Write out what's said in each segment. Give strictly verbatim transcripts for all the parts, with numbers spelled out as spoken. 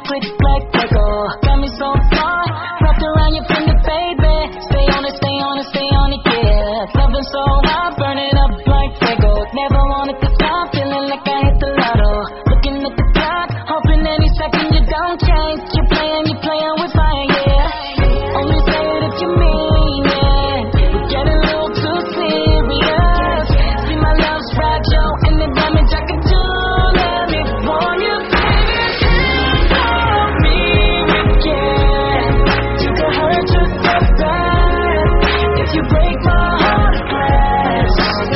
Quick black Lego, got me so far, wrapped around your finger, baby. Stay on it, stay on it, stay on it, yeah. Loving so hot, burning up like Lego. Never wanted to stop, feeling like I hit the lotto. Looking at the clock, hoping any second you don't change. You're playing, you're playing with fire, yeah. Only say it if you mean it. We're getting a little too serious. See my love's fragile, and the damage I can do. Let me warn you, baby, don't me again. You could hurt yourself bad if you break my heart glass.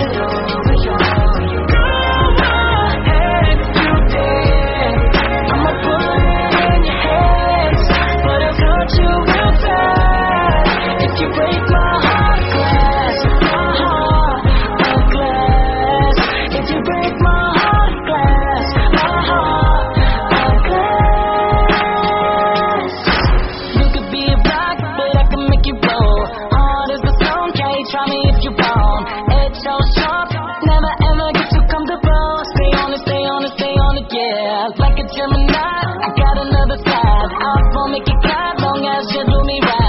Try me if you want. It's so sharp, never ever get too comfortable. Stay on it, stay on it, stay on it, yeah. Like a Gemini, I got another side. I won't make it clap, long as you do me right.